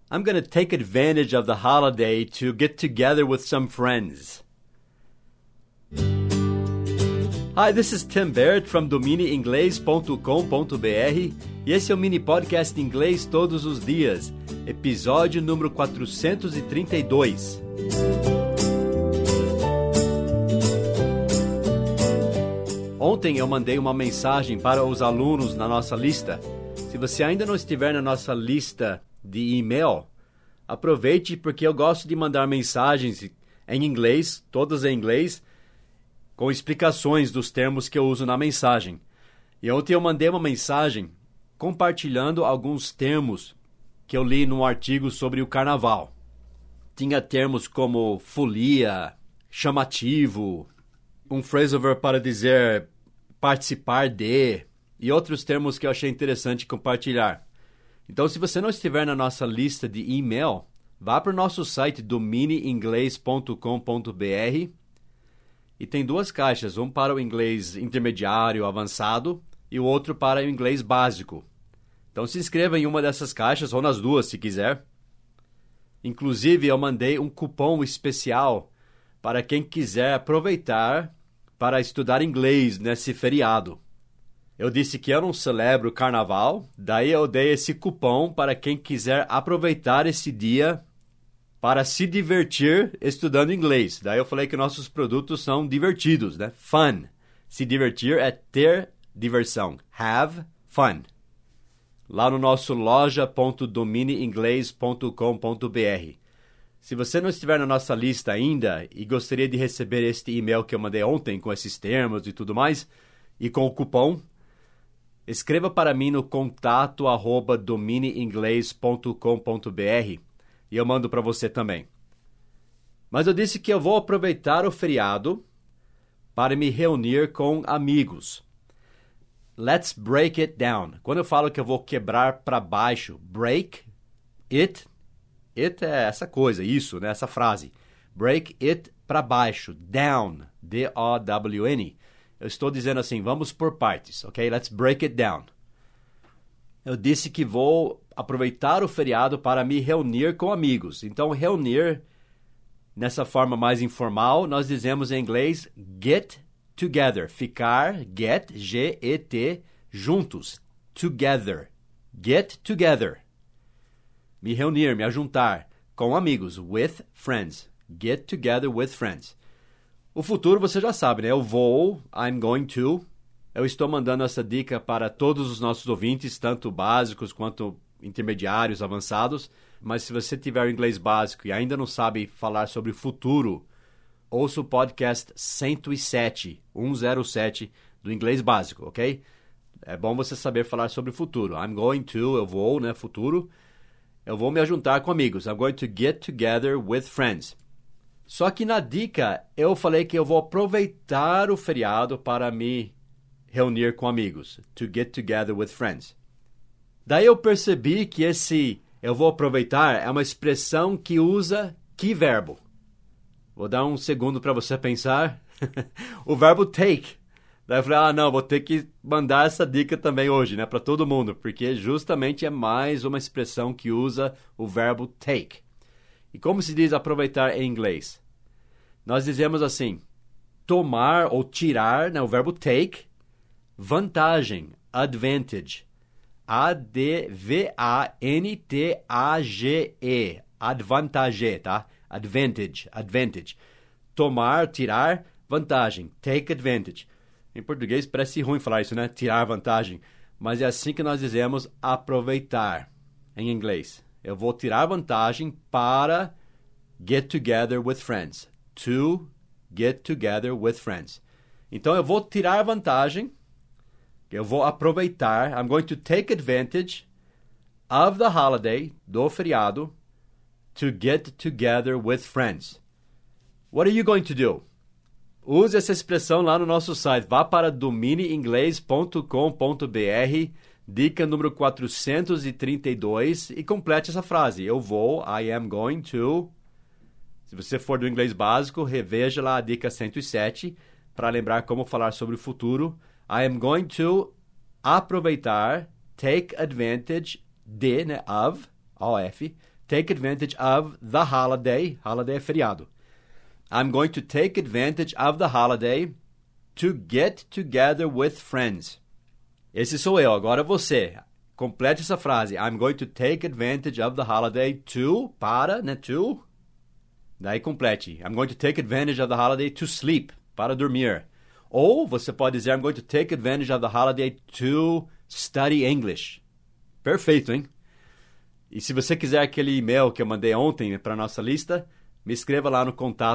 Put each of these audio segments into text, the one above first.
I'm going to take advantage of the holiday to get together with some friends. Hi, this is Tim Barrett from domineinglês.com.br e esse é o mini podcast Inglês Todos os Dias, episódio número 432. Ontem eu mandei uma mensagem para os alunos na nossa lista. Se você ainda não estiver na nossa lista de e-mail, aproveite porque eu gosto de mandar mensagens em inglês, todas em inglês, com explicações dos termos que eu uso na mensagem. E ontem eu mandei uma mensagem compartilhando alguns termos que eu li num artigo sobre o carnaval. Tinha termos como folia, chamativo, um phrasal verb para dizer participar de, e outros termos que eu achei interessante compartilhar. Então, se você não estiver na nossa lista de e-mail, vá para o nosso site domineinglês.com.br e tem duas caixas, um para o inglês intermediário avançado e o outro para o inglês básico. Então, se inscreva em uma dessas caixas ou nas duas, se quiser. Inclusive, eu mandei um cupom especial para quem quiser aproveitar para estudar inglês nesse feriado. Eu disse que eu não celebro o carnaval, daí eu dei esse cupom para quem quiser aproveitar esse dia para se divertir estudando inglês. Daí eu falei que nossos produtos são divertidos, né? Fun. Se divertir é ter diversão. Have fun. Lá no nosso loja.domineinglês.com.br. Se você não estiver na nossa lista ainda e gostaria de receber este e-mail que eu mandei ontem com esses termos e tudo mais, e com o cupom, escreva para mim no contato@domineinglês.com.br e eu mando para você também. Mas eu disse que eu vou aproveitar o feriado para me reunir com amigos. Let's break it down. Quando eu falo que eu vou quebrar para baixo, break it é essa coisa, isso, né? Essa frase. Break it para baixo, down, D-O-W-N. Eu estou dizendo assim, vamos por partes, ok? Let's break it down. Eu disse que vou aproveitar o feriado para me reunir com amigos. Então, reunir, nessa forma mais informal, nós dizemos em inglês get together. Ficar, get, G-E-T, juntos. Together. Get together. Me reunir, me ajuntar com amigos. With friends. Get together with friends. O futuro você já sabe, né? Eu vou, I'm going to. Eu estou mandando essa dica para todos os nossos ouvintes, tanto básicos quanto intermediários, avançados. Mas se você tiver o inglês básico e ainda não sabe falar sobre o futuro, ouça o podcast 107 do inglês básico, ok? É bom você saber falar sobre o futuro. I'm going to, eu vou, né? Futuro. Eu vou me ajuntar com amigos. I'm going to get together with friends. Só que na dica, eu falei que eu vou aproveitar o feriado para me reunir com amigos. To get together with friends. Daí eu percebi que esse eu vou aproveitar é uma expressão que usa que verbo? Vou dar um segundo para você pensar. O verbo take. Daí eu falei, não, vou ter que mandar essa dica também hoje, né, para todo mundo, porque justamente é mais uma expressão que usa o verbo take. E como se diz aproveitar em inglês? Nós dizemos assim, tomar ou tirar, né, o verbo take, vantagem, advantage. A-D-V-A-N-T-A-G-E. Advantage, tá? Advantage. Tomar, tirar, vantagem. Take advantage. Em português parece ruim falar isso, né? Tirar vantagem. Mas é assim que nós dizemos aproveitar em inglês. Eu vou tirar vantagem para get together with friends. To get together with friends. Então, eu vou tirar vantagem. Eu vou aproveitar. I'm going to take advantage of the holiday, do feriado, to get together with friends. What are you going to do? Use essa expressão lá no nosso site. Vá para domineinglês.com.br, dica número 432 e complete essa frase. Eu vou, I am going to. Se você for do inglês básico, reveja lá a dica 107 para lembrar como falar sobre o futuro. I am going to aproveitar, take advantage de, né, of, O-F, take advantage of the holiday. Holiday é feriado. I'm going to take advantage of the holiday to get together with friends. Esse sou eu, agora você. Complete essa frase. I'm going to take advantage of the holiday to, para, né, to. Daí complete. I'm going to take advantage of the holiday to sleep, para dormir. Ou você pode dizer, I'm going to take advantage of the holiday to study English. Perfeito, hein? E se você quiser aquele e-mail que eu mandei ontem para a nossa lista, me escreva lá no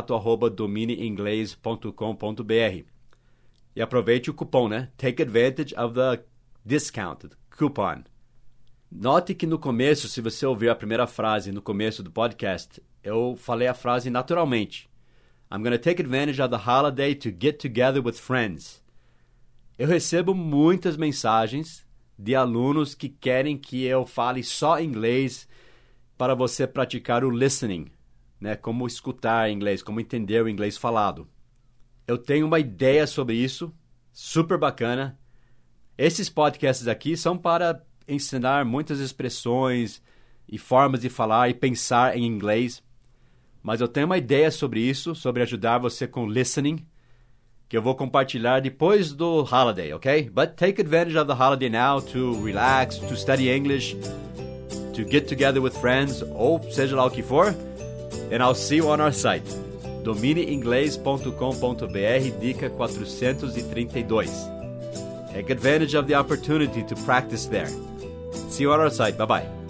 contato@domineinglês.com.br. E aproveite o cupom, né? Take advantage of the discount, coupon. Note que no começo, se você ouvir a primeira frase no começo do podcast, eu falei a frase naturalmente. I'm going to take advantage of the holiday to get together with friends. Eu recebo muitas mensagens de alunos que querem que eu fale só inglês para você praticar o listening, né? Como escutar inglês, como entender o inglês falado. Eu tenho uma ideia sobre isso, super bacana. Esses podcasts aqui são para ensinar muitas expressões e formas de falar e pensar em inglês. Mas eu tenho uma ideia sobre isso, sobre ajudar você com listening, que eu vou compartilhar depois do holiday, ok? But take advantage of the holiday now to relax, to study English, to get together with friends, ou seja lá o que for. And I'll see you on our site, domineinglês.com.br, dica 432. Take advantage of the opportunity to practice there. See you on our site. Bye-bye.